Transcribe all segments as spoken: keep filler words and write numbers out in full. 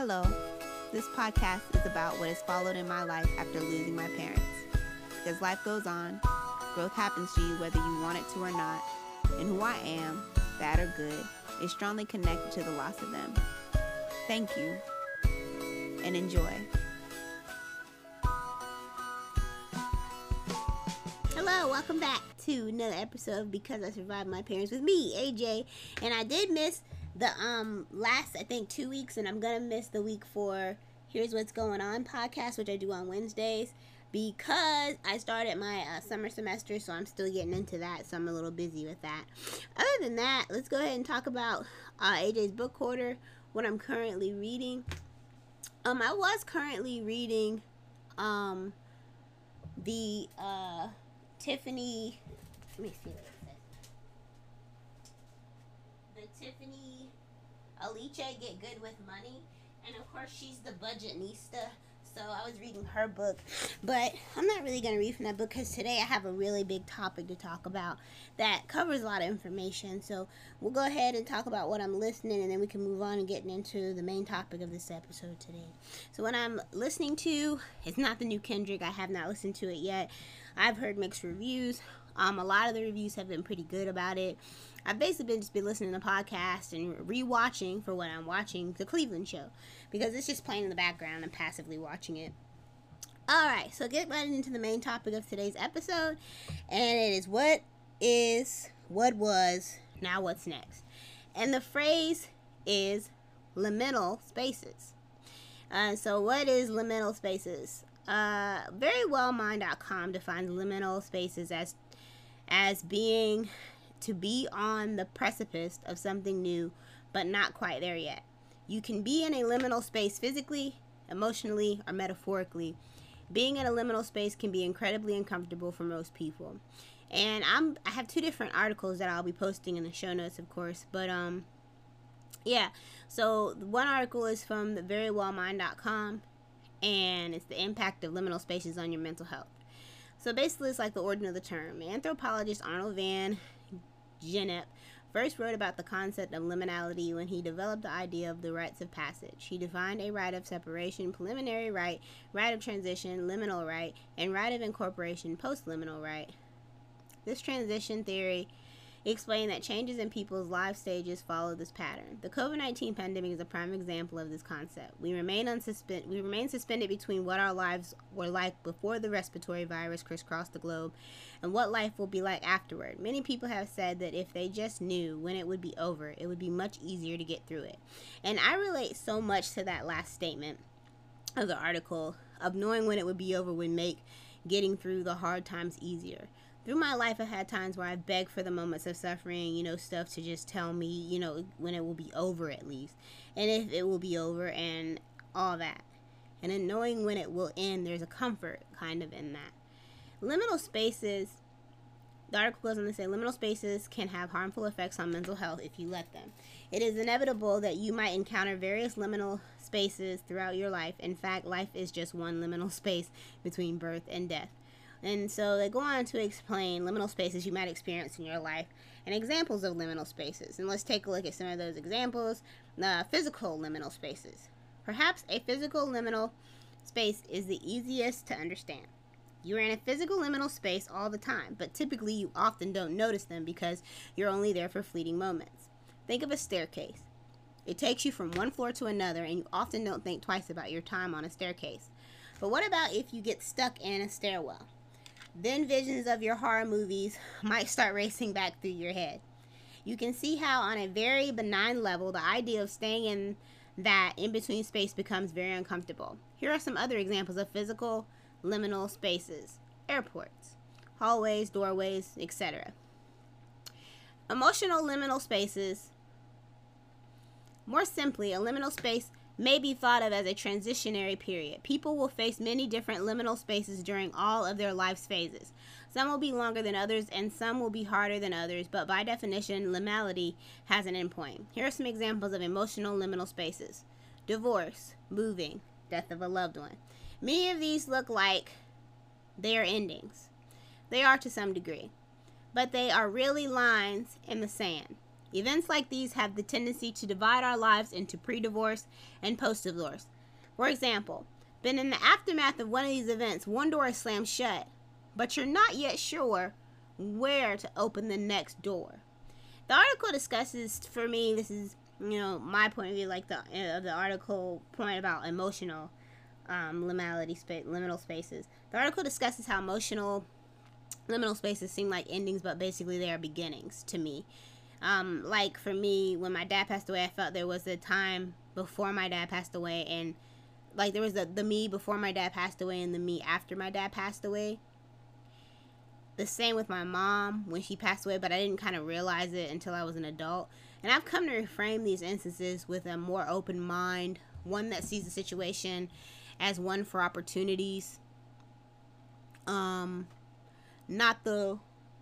Hello. This podcast is about what has followed in my life after losing my parents. Because life goes on, growth happens to you whether you want it to or not, and who I am, bad or good, is strongly connected to the loss of them. Thank you, and enjoy. Hello, welcome back to another episode of Because I Survived My Parents with me, A J. And I did miss the um last, I think, two weeks, and I'm going to miss the week for Here's What's Going On podcast, which I do on Wednesdays, because I started my uh, summer semester, so I'm still getting into that, so I'm a little busy with that. Other than that, let's go ahead and talk about uh, A J's book order, what I'm currently reading. Um, I was currently reading um the uh Tiffany, let me see what it says. The Tiffany Aliche Get Good with Money. And of course, she's the budgetnista. So I was reading her book. But I'm not really going to read from that book because today I have a really big topic to talk about that covers a lot of information. So we'll go ahead and talk about what I'm listening, and then we can move on and get into the main topic of this episode today. So what I'm listening to is not the new Kendrick. I have not listened to it yet. I've heard mixed reviews. Um, a lot of the reviews have been pretty good about it. I've basically been just been listening to podcasts and rewatching for what I'm watching, The Cleveland Show, because it's just playing in the background and passively watching it. Alright, so get right into the main topic of today's episode, and it is what is, what was, now what's next. And the phrase is liminal spaces. Uh, so what is liminal spaces? Uh, verywellmind dot com defines liminal spaces as as being to be on the precipice of something new, but not quite there yet. You can be in a liminal space physically, emotionally, or metaphorically. Being in a liminal space can be incredibly uncomfortable for most people. And I'm I have two different articles that I'll be posting in the show notes, of course, but um yeah. So one article is from the verywellmind dot com, and it's the impact of liminal spaces on your mental health. So basically, it's like the origin of the term. Anthropologist Arnold van Gennep first wrote about the concept of liminality when he developed the idea of the rites of passage. He defined a rite of separation, preliminary rite, rite of transition, liminal rite, and rite of incorporation, post-liminal rite. This transition theory explained that changes in people's life stages follow this pattern. The covid nineteen pandemic is a prime example of this concept. We remain unsuspend we remain suspended between what our lives were like before the respiratory virus crisscrossed the globe and what life will be like afterward. Many people have said that if they just knew when it would be over, it would be much easier to get through it. And I relate so much to that last statement of the article, of knowing when it would be over would make getting through the hard times easier. Through my life, I've had times where I've begged for the moments of suffering, you know, stuff to just tell me, you know, when it will be over at least. And if it will be over and all that. And in knowing when it will end, there's a comfort kind of in that. Liminal spaces, the article goes on to say, liminal spaces can have harmful effects on mental health if you let them. It is inevitable that you might encounter various liminal spaces throughout your life. In fact, life is just one liminal space between birth and death. And so they go on to explain liminal spaces you might experience in your life and examples of liminal spaces. And let's take a look at some of those examples. Uh, physical liminal spaces. Perhaps a physical liminal space is the easiest to understand. You are in a physical liminal space all the time, but typically you often don't notice them because you're only there for fleeting moments. Think of a staircase. It takes you from one floor to another, and you often don't think twice about your time on a staircase. But what about if you get stuck in a stairwell? Then visions of your horror movies might start racing back through your head. You can see how on a very benign level, the idea of staying in that in-between space becomes very uncomfortable. Here are some other examples of physical liminal spaces. Airports, hallways, doorways, et cetera. Emotional liminal spaces. More simply, a liminal space may be thought of as a transitionary period. People will face many different liminal spaces during all of their life's phases. Some will be longer than others, and some will be harder than others, but by definition, liminality has an endpoint. Here are some examples of emotional liminal spaces. Divorce, moving, death of a loved one. Many of these look like they are endings. They are to some degree, but they are really lines in the sand. Events like these have the tendency to divide our lives into pre-divorce and post-divorce. For example, been in the aftermath of one of these events, one door is slammed shut, but you're not yet sure where to open the next door. The article discusses, for me, this is, you know, my point of view, like the uh, the article point about emotional um, liminality, spa- liminal spaces. The article discusses how emotional liminal spaces seem like endings, but basically they are beginnings to me. Um, like for me, when my dad passed away, I felt there was a time before my dad passed away, and like there was the, the me before my dad passed away and the me after my dad passed away. The same with my mom when she passed away, but I didn't kind of realize it until I was an adult. And I've come to reframe these instances with a more open mind, one that sees the situation as one for opportunities. Um, not the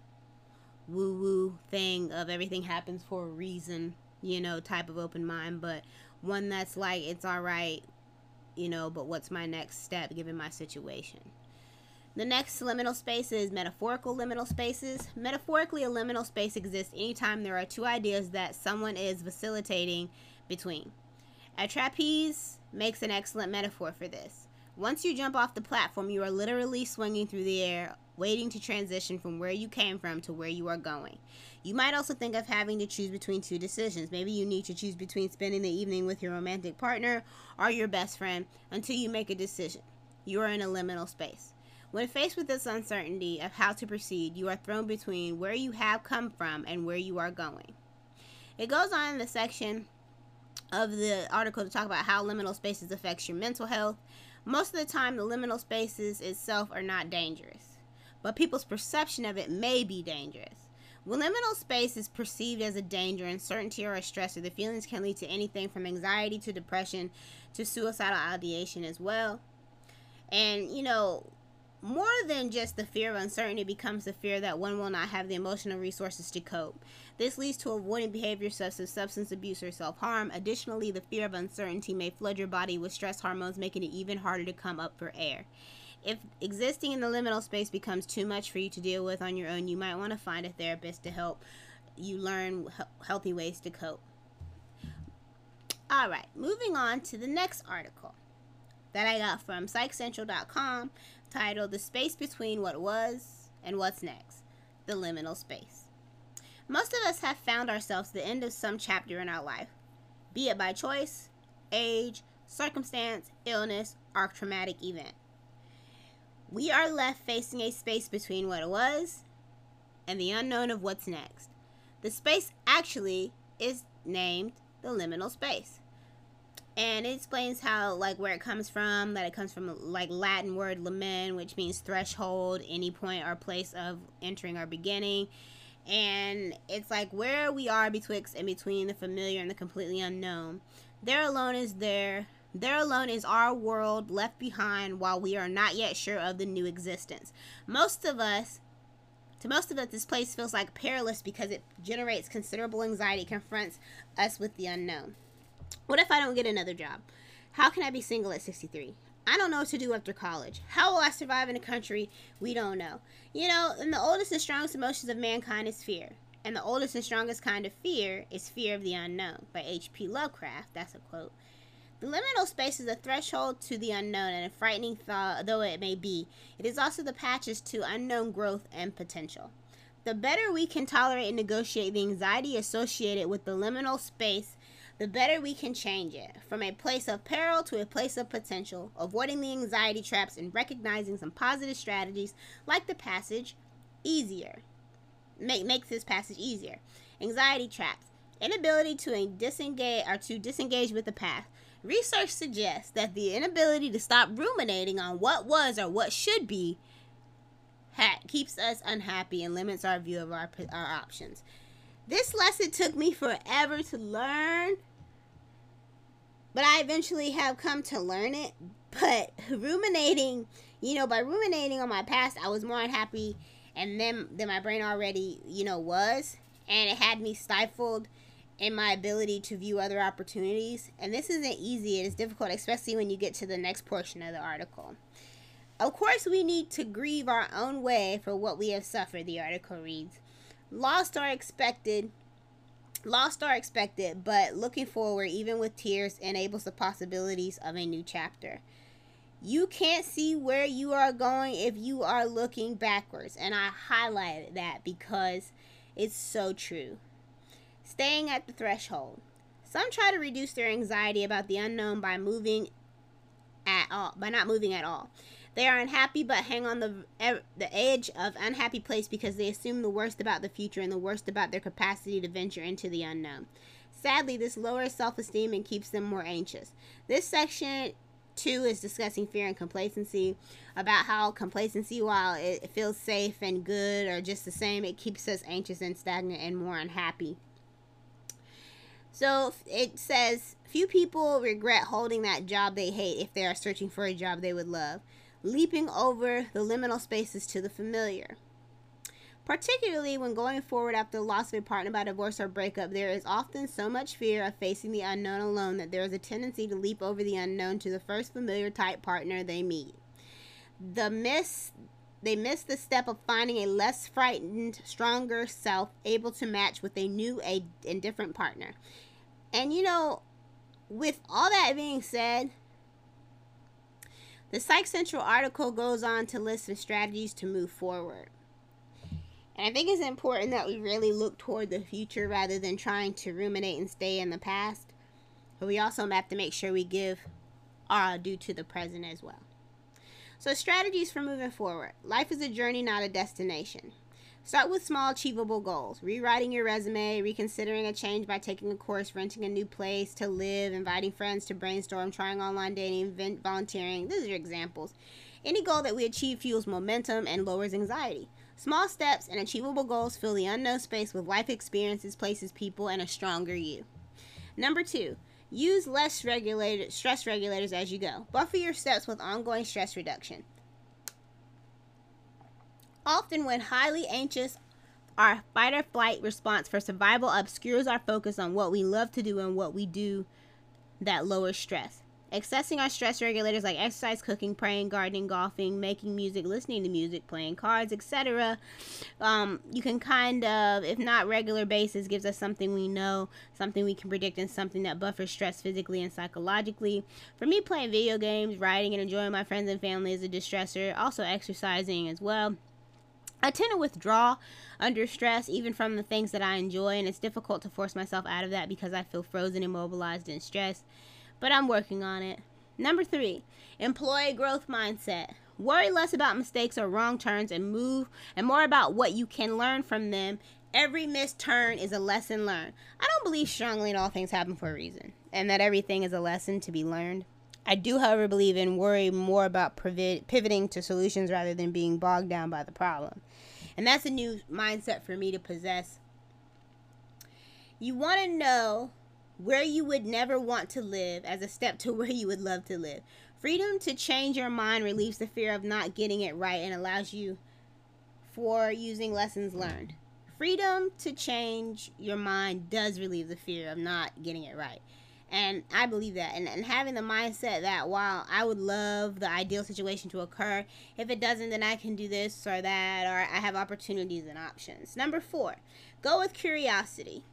woo-woo thing of everything happens for a reason, you know, type of open mind, but one that's like, it's all right, you know, but what's my next step given my situation? The next liminal space is metaphorical liminal spaces. Metaphorically, a liminal space exists anytime there are two ideas that someone is vacillating between. A trapeze makes an excellent metaphor for this. Once you jump off the platform, you are literally swinging through the air, waiting to transition from where you came from to where you are going. You might also think of having to choose between two decisions. Maybe you need to choose between spending the evening with your romantic partner or your best friend until you make a decision. You are in a liminal space. When faced with this uncertainty of how to proceed, you are thrown between where you have come from and where you are going. It goes on in the section of the article to talk about how liminal spaces affects your mental health. Most of the time, the liminal spaces itself are not dangerous, but people's perception of it may be dangerous. When liminal space is perceived as a danger, uncertainty, or a stressor, the feelings can lead to anything from anxiety to depression to suicidal ideation as well. And, you know, more than just the fear of uncertainty becomes the fear that one will not have the emotional resources to cope. This leads to avoiding behaviors such as substance abuse or self-harm. Additionally, the fear of uncertainty may flood your body with stress hormones, making it even harder to come up for air. If existing in the liminal space becomes too much for you to deal with on your own, you might want to find a therapist to help you learn healthy ways to cope. All right, moving on to the next article that I got from psych central dot com, titled "The Space Between What Was and What's Next, the Liminal Space." Most of us have found ourselves at the end of some chapter in our life, be it by choice, age, circumstance, illness, or traumatic event. We are left facing a space between what was and the unknown of what's next. The space actually is named the liminal space. And it explains how, like, where it comes from, that it comes from, like, Latin word limen, which means threshold, any point or place of entering or beginning. And it's like where we are betwixt and between the familiar and the completely unknown. There alone is there, there alone is our world left behind while we are not yet sure of the new existence. Most of us, to most of us, this place feels like perilous because it generates considerable anxiety, confronts us with the unknown. What if I don't get another job? How can I be single at sixty-three? I don't know what to do after college. How will I survive in a country we don't know? You know, and the oldest and strongest emotions of mankind is fear. And the oldest and strongest kind of fear is fear of the unknown, by H P Lovecraft. That's a quote. The liminal space is a threshold to the unknown, and a frightening thought though it may be, it is also the patches to unknown growth and potential. The better we can tolerate and negotiate the anxiety associated with the liminal space, the better we can change it from a place of peril to a place of potential, avoiding the anxiety traps and recognizing some positive strategies like the passage easier. Make, makes this passage easier. Anxiety traps. Inability to disengage or to disengage with the past. Research suggests that the inability to stop ruminating on what was or what should be ha- keeps us unhappy and limits our view of our, our options. This lesson took me forever to learn, but I eventually have come to learn it. But ruminating, you know, by ruminating on my past, I was more unhappy and then than my brain already, you know, was. And it had me stifled in my ability to view other opportunities. And this isn't easy. It is difficult, especially when you get to the next portion of the article. Of course, we need to grieve our own way for what we have suffered, the article reads. Lost are expected Lost are expected, but looking forward, even with tears, enables the possibilities of a new chapter. You can't see where you are going if you are looking backwards. And I highlighted that because it's so true. Staying at the threshold. Some try to reduce their anxiety about the unknown by moving at all, by not moving at all. They are unhappy but hang on the the edge of unhappy place because they assume the worst about the future and the worst about their capacity to venture into the unknown. Sadly, this lowers self-esteem and keeps them more anxious. This section two is discussing fear and complacency, about how complacency, while it feels safe and good or just the same, it keeps us anxious and stagnant and more unhappy. So it says, few people regret holding that job they hate if they are searching for a job they would love, leaping over the liminal spaces to the familiar. Particularly when going forward after the loss of a partner by divorce or breakup, there is often so much fear of facing the unknown alone that there is a tendency to leap over the unknown to the first familiar type partner they meet. The miss, they miss the step of finding a less frightened, stronger self able to match with a new a, and different partner. And you know, with all that being said, the Psych Central article goes on to list some strategies to move forward. And I think it's important that we really look toward the future rather than trying to ruminate and stay in the past. But we also have to make sure we give our due to the present as well. So strategies for moving forward. Life is a journey, not a destination. Start with small, achievable goals. Rewriting your resume, reconsidering a change by taking a course, renting a new place to live, inviting friends to brainstorm, trying online dating, volunteering. These are examples. Any goal that we achieve fuels momentum and lowers anxiety. Small steps and achievable goals fill the unknown space with life experiences, places, people, and a stronger you. Number two, use less regulated stress regulators as you go. Buffer your steps with ongoing stress reduction. Often when highly anxious, our fight or flight response for survival obscures our focus on what we love to do and what we do that lowers stress. Accessing our stress regulators like exercise, cooking, praying, gardening, golfing, making music, listening to music, playing cards, et cetera. Um, you can kind of, if not regular basis, gives us something we know, something we can predict, and something that buffers stress physically and psychologically. For me, playing video games, writing, and enjoying my friends and family is a distressor. Also exercising as well. I tend to withdraw under stress, even from the things that I enjoy, and it's difficult to force myself out of that because I feel frozen, immobilized, and stressed. But I'm working on it. Number three, employ a growth mindset. Worry less about mistakes or wrong turns and move and more about what you can learn from them. Every missed turn is a lesson learned. I don't believe strongly that all things happen for a reason and that everything is a lesson to be learned. I do, however, believe in worry more about pivoting to solutions rather than being bogged down by the problem. And that's a new mindset for me to possess. You want to know where you would never want to live as a step to where you would love to live. Freedom to change your mind relieves the fear of not getting it right and allows you for using lessons learned. Freedom to change your mind does relieve the fear of not getting it right. And I believe that. And, and having the mindset that while I would love the ideal situation to occur, if it doesn't, then I can do this or that, or I have opportunities and options. Number four, go with curiosity.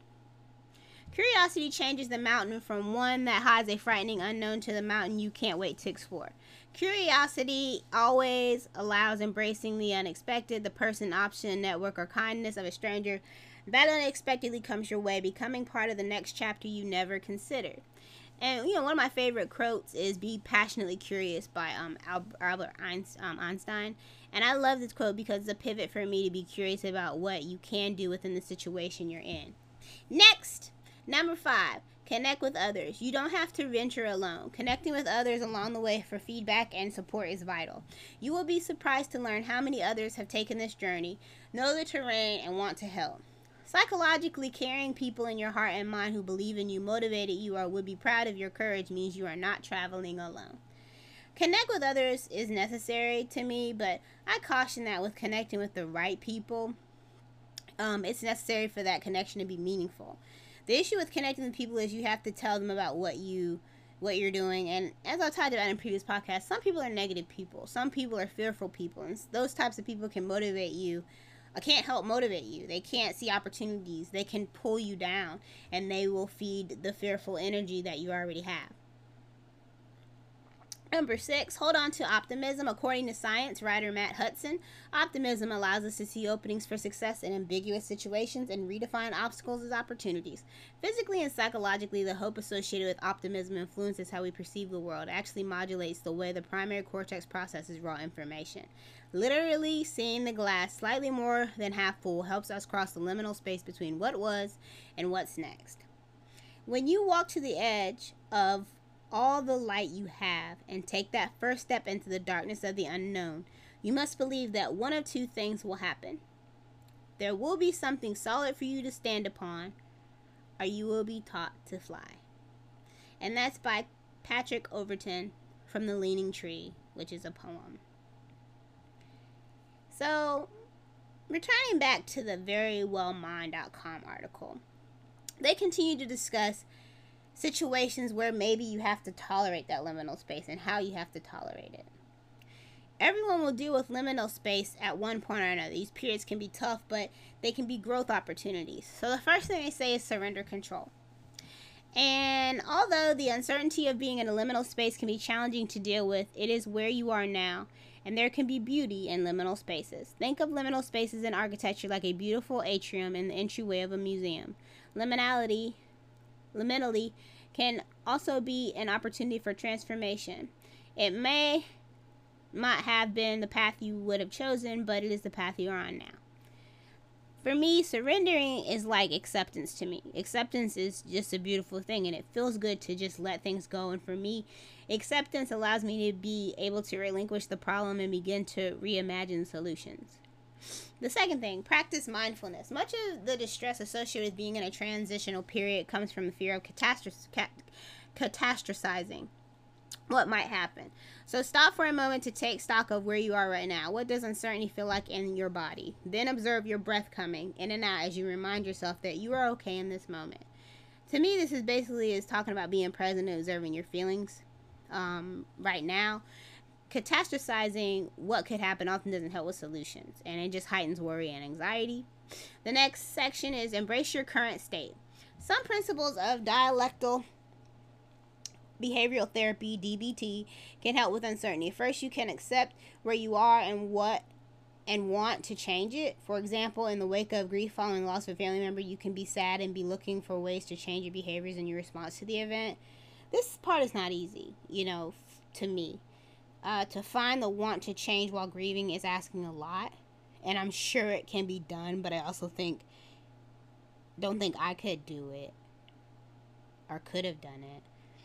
Curiosity changes the mountain from one that hides a frightening unknown to the mountain you can't wait to explore. Curiosity always allows embracing the unexpected, the person, option, network, or kindness of a stranger that unexpectedly comes your way, becoming part of the next chapter you never considered. And, you know, one of my favorite quotes is "Be passionately curious" by um, Albert Einstein. And I love this quote because it's a pivot for me to be curious about what you can do within the situation you're in. Next! Number five, connect with others. You don't have to venture alone. Connecting with others along the way for feedback and support is vital. You will be surprised to learn how many others have taken this journey, know the terrain, and want to help. Psychologically, carrying people in your heart and mind who believe in you, motivated you, or would be proud of your courage means you are not traveling alone. Connect with others is necessary to me, but I caution that with connecting with the right people, um, it's necessary for that connection to be meaningful. The issue with connecting with people is you have to tell them about what you, what you're doing. And as I've talked about in previous podcasts, some people are negative people. Some people are fearful people. And those types of people can motivate you I can't help motivate you. They can't see opportunities. They can pull you down, and they will feed the fearful energy that you already have. Number six, hold on to optimism. According to science writer Matt Hudson, optimism allows us to see openings for success in ambiguous situations and redefine obstacles as opportunities. Physically and psychologically, the hope associated with optimism influences how we perceive the world. It actually modulates the way the primary cortex processes raw information. Literally, seeing the glass slightly more than half full helps us cross the liminal space between what was and what's next. When you walk to the edge of all the light you have and take that first step into the darkness of the unknown, you must believe that one of two things will happen. There will be something solid for you to stand upon, or you will be taught to fly. And that's by Patrick Overton from The Leaning Tree, which is a poem. So, returning back to the very well mind dot com article, they continue to discuss situations where maybe you have to tolerate that liminal space and how you have to tolerate it. Everyone will deal with liminal space at one point or another. These periods can be tough, but they can be growth opportunities. So the first thing they say is surrender control. And although the uncertainty of being in a liminal space can be challenging to deal with, it is where you are now, and there can be beauty in liminal spaces. Think of liminal spaces in architecture like a beautiful atrium in the entryway of a museum. Liminality Liminally can also be an opportunity for transformation. It may not have been the path you would have chosen, but it is the path you're on now. For me, surrendering is like acceptance to me. Acceptance is just a beautiful thing, and it feels good to just let things go. And for me, acceptance allows me to be able to relinquish the problem and begin to reimagine solutions. The second thing, practice mindfulness. Much of the distress associated with being in a transitional period comes from the fear of catastroph- cat- catastrophizing what might happen. So stop for a moment to take stock of where you are right now. What does uncertainty feel like in your body? Then observe your breath coming in and out as you remind yourself that you are okay in this moment. To me, this is basically is talking about being present and observing your feelings um, right now. Catastrophizing what could happen often doesn't help with solutions, and it just heightens worry and anxiety. The next section is embrace your current state. Some principles of dialectical behavioral therapy, D B T, can help with uncertainty. First, you can accept where you are and what and want to change it. For example, in the wake of grief following loss of a family member, you can be sad and be looking for ways to change your behaviors and your response to the event. This part is not easy, you know, to me. Uh, to find the want to change while grieving is asking a lot, and I'm sure it can be done, but I also think, don't think I could do it, or could have done it,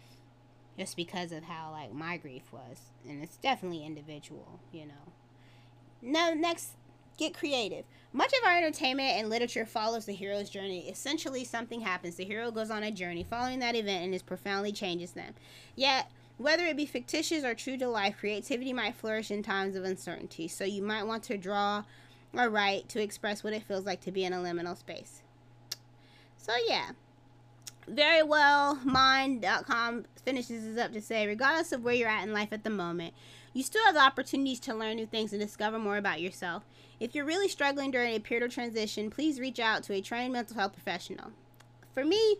just because of how, like, my grief was, and it's definitely individual, you know. Now, next, get creative. Much of our entertainment and literature follows the hero's journey. Essentially, something happens, the hero goes on a journey following that event, and it profoundly changes them. Yet, whether it be fictitious or true to life, creativity might flourish in times of uncertainty. So you might want to draw or write to express what it feels like to be in a liminal space. So yeah, very well mind dot com finishes this up to say, regardless of where you're at in life at the moment, you still have the opportunities to learn new things and discover more about yourself. If you're really struggling during a period of transition, please reach out to a trained mental health professional. For me,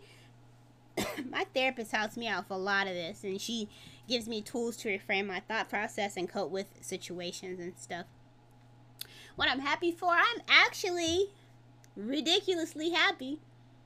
my therapist helps me out with a lot of this, and she gives me tools to reframe my thought process and cope with situations and stuff. What I'm happy for, I'm actually ridiculously happy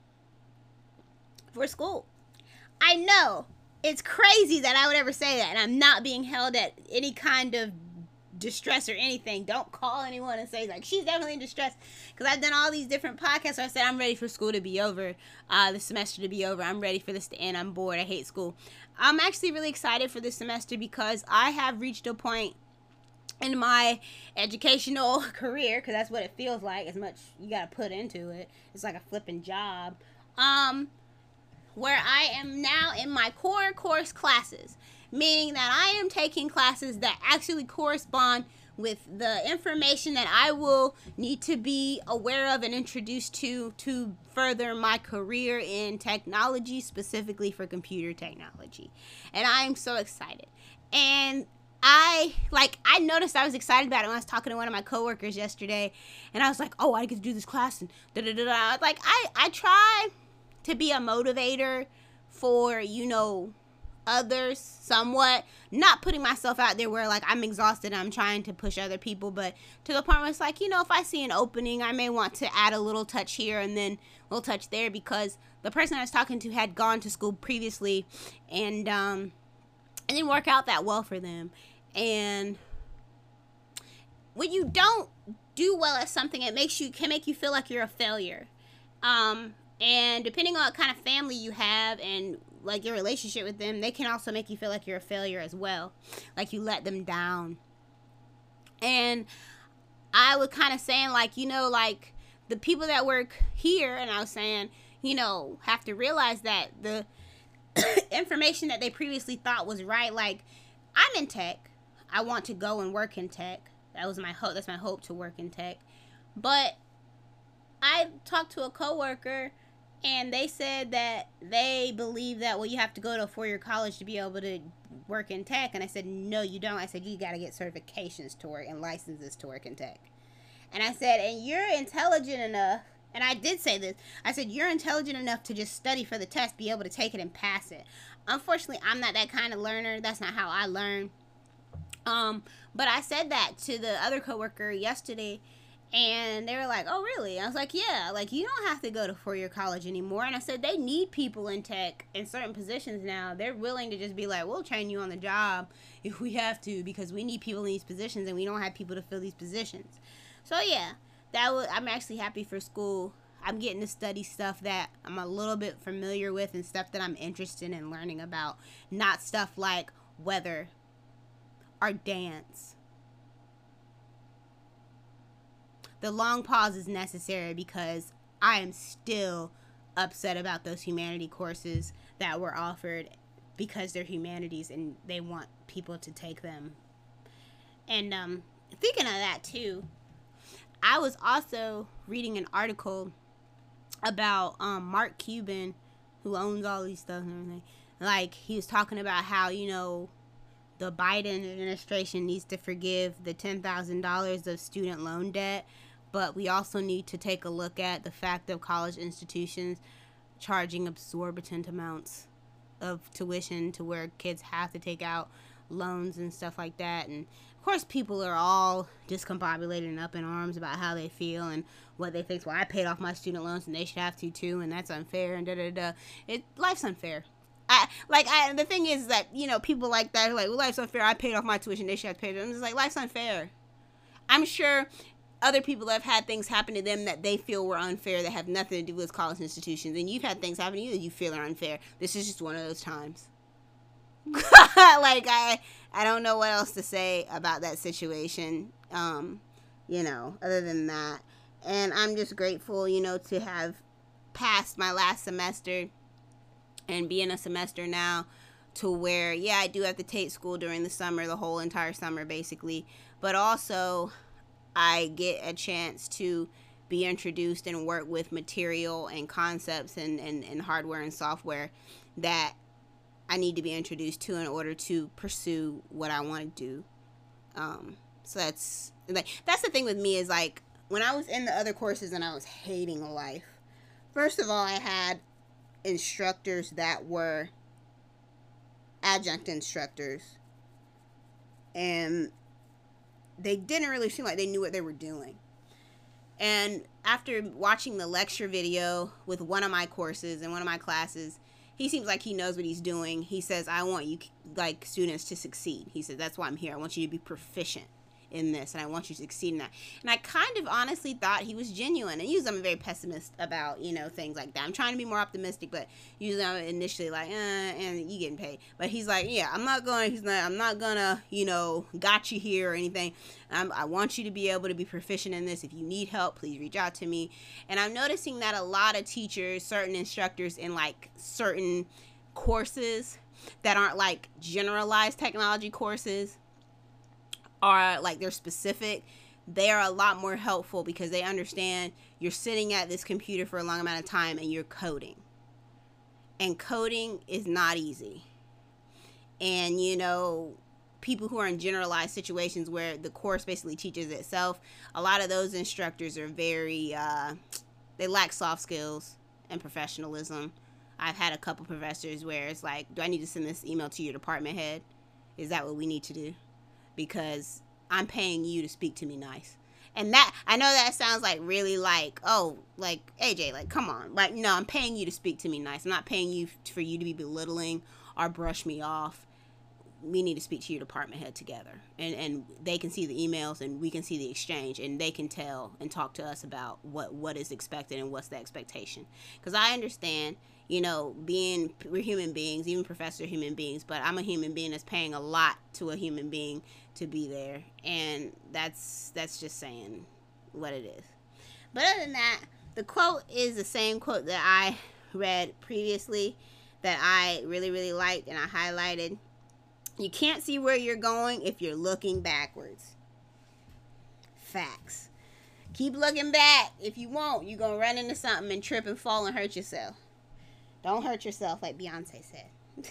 for school. I know it's crazy that I would ever say that, and I'm not being held at any kind of distress or anything. Don't call anyone and say, like, she's definitely in distress, because I've done all these different podcasts where I said I'm ready for school to be over, uh, the semester to be over. I'm ready for this to end. I'm bored. I hate school. I'm actually really excited for this semester because I have reached a point in my educational career, because that's what it feels like, as much you got to put into it. It's like a flipping job, um, where I am now in my core course classes. Meaning that I am taking classes that actually correspond with the information that I will need to be aware of and introduced to to further my career in technology, specifically for computer technology. And I am so excited. And I, like, I noticed I was excited about it when I was talking to one of my coworkers yesterday, and I was like, oh, I get to do this class, and da-da-da-da. Like, I, I try to be a motivator for, you know, others somewhat, not putting myself out there where, like, I'm exhausted and I'm trying to push other people, but to the point where it's like, you know, if I see an opening, I may want to add a little touch here and then a little touch there, because the person I was talking to had gone to school previously, and um, it didn't work out that well for them. And when you don't do well at something, it makes you can make you feel like you're a failure. Um, and depending on what kind of family you have and like your relationship with them, they can also make you feel like you're a failure as well, like you let them down. And I was kind of saying, like, you know, like the people that work here, and I was saying, you know, have to realize that the information that they previously thought was right, like, I'm in tech, I want to go and work in tech, that was my hope, that's my hope, to work in tech. But I talked to a coworker, and they said that they believe that, well, you have to go to a four-year college to be able to work in tech. And I said, no, you don't. I said, you got to get certifications to work and licenses to work in tech. And I said, and you're intelligent enough, and I did say this, I said, you're intelligent enough to just study for the test, be able to take it and pass it. Unfortunately, I'm not that kind of learner. That's not how I learn. Um, but I said that to the other coworker yesterday, and they were like, oh, really? I was like, yeah, like, you don't have to go to four-year college anymore. And I said, they need people in tech in certain positions now. They're willing to just be like, we'll train you on the job if we have to, because we need people in these positions, and we don't have people to fill these positions. So, yeah, that was, I'm actually happy for school. I'm getting to study stuff that I'm a little bit familiar with and stuff that I'm interested in learning about, not stuff like weather or dance. The long pause is necessary because I am still upset about those humanity courses that were offered because they're humanities and they want people to take them. And um, thinking of that too, I was also reading an article about um, Mark Cuban, who owns all these stuff and everything. Like, he was talking about how, you know, the Biden administration needs to forgive the ten thousand dollars of student loan debt. But we also need to take a look at the fact of college institutions charging exorbitant amounts of tuition to where kids have to take out loans and stuff like that. And, of course, people are all discombobulated and up in arms about how they feel and what they think. Well, I paid off my student loans and they should have to, too, and that's unfair, and da-da-da. It, life's unfair. I, like, I, the thing is that, you know, people like that are like, well, life's unfair. I paid off my tuition. They should have to pay it. I'm just like, life's unfair. I'm sure other people have had things happen to them that they feel were unfair that have nothing to do with college institutions, and you've had things happen to you that you feel are unfair. This is just one of those times. Like, I I don't know what else to say about that situation, um, you know, other than that. And I'm just grateful, you know, to have passed my last semester and be in a semester now to where, yeah, I do have to take school during the summer, the whole entire summer, basically, but also I get a chance to be introduced and work with material and concepts and, and, and hardware and software that I need to be introduced to in order to pursue what I want to do. Um, so that's, like, that's the thing with me is, like, when I was in the other courses and I was hating life, first of all, I had instructors that were adjunct instructors, and they didn't really seem like they knew what they were doing. And after watching the lecture video with one of my courses and one of my classes, he seems like he knows what he's doing. He says, I want you, like, students to succeed. He said, that's why I'm here. I want you to be proficient in this, and I want you to succeed in that. And I kind of honestly thought he was genuine. And usually I'm very pessimist about, you know, things like that. I'm trying to be more optimistic, but usually I'm initially like, eh, and you getting paid. But he's like, yeah, I'm not going, he's not, I'm not gonna, you know, got you here or anything. I'm, I want you to be able to be proficient in this. If you need help, please reach out to me. And I'm noticing that a lot of teachers, certain instructors in, like, certain courses that aren't, like, generalized technology courses, are, like, they're specific, they are a lot more helpful because they understand you're sitting at this computer for a long amount of time and you're coding. And coding is not easy. And, you know, people who are in generalized situations where the course basically teaches itself, a lot of those instructors are very, uh, they lack soft skills and professionalism. I've had a couple professors where it's like, do I need to send this email to your department head? Is that what we need to do? Because I'm paying you to speak to me nice. And that, I know that sounds like really like, oh, like, A J, like, come on. Like, no, I'm paying you to speak to me nice. I'm not paying you for you to be belittling or brush me off. We need to speak to your department head together. And and they can see the emails and we can see the exchange and they can tell and talk to us about what, what is expected and what's the expectation. Because I understand, you know, being, we're human beings, even professors are human beings, but I'm a human being that's paying a lot to a human being to be there. And that's, that's just saying what it is. But other than that, the quote is the same quote that I read previously that I really, really liked and I highlighted. You can't see where you're going if you're looking backwards. Facts. Keep looking back. If you won't, you're going to run into something and trip and fall and hurt yourself. Don't hurt yourself like Beyonce said.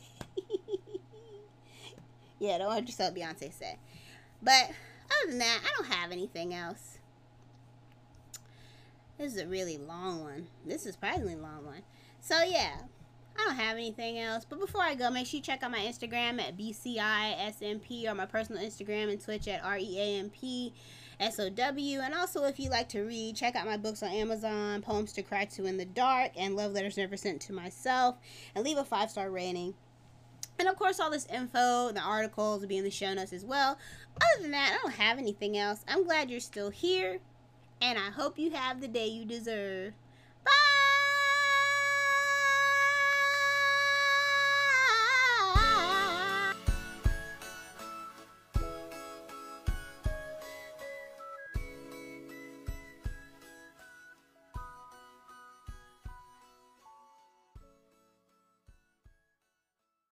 Yeah, don't hurt yourself, Beyonce said. But other than that, I don't have anything else. This is a really long one. This is a surprisingly long one. So, yeah. I don't have anything else. But before I go, make sure you check out my Instagram at B C I S M P or my personal Instagram and Twitch at R E A M P S O W. And also, if you like to read, check out my books on Amazon, Poems to Cry To in the Dark and Love Letters Never Sent to Myself. And leave a five-star rating. And, of course, all this info, the articles will be in the show notes as well. Other than that, I don't have anything else. I'm glad you're still here. And I hope you have the day you deserve.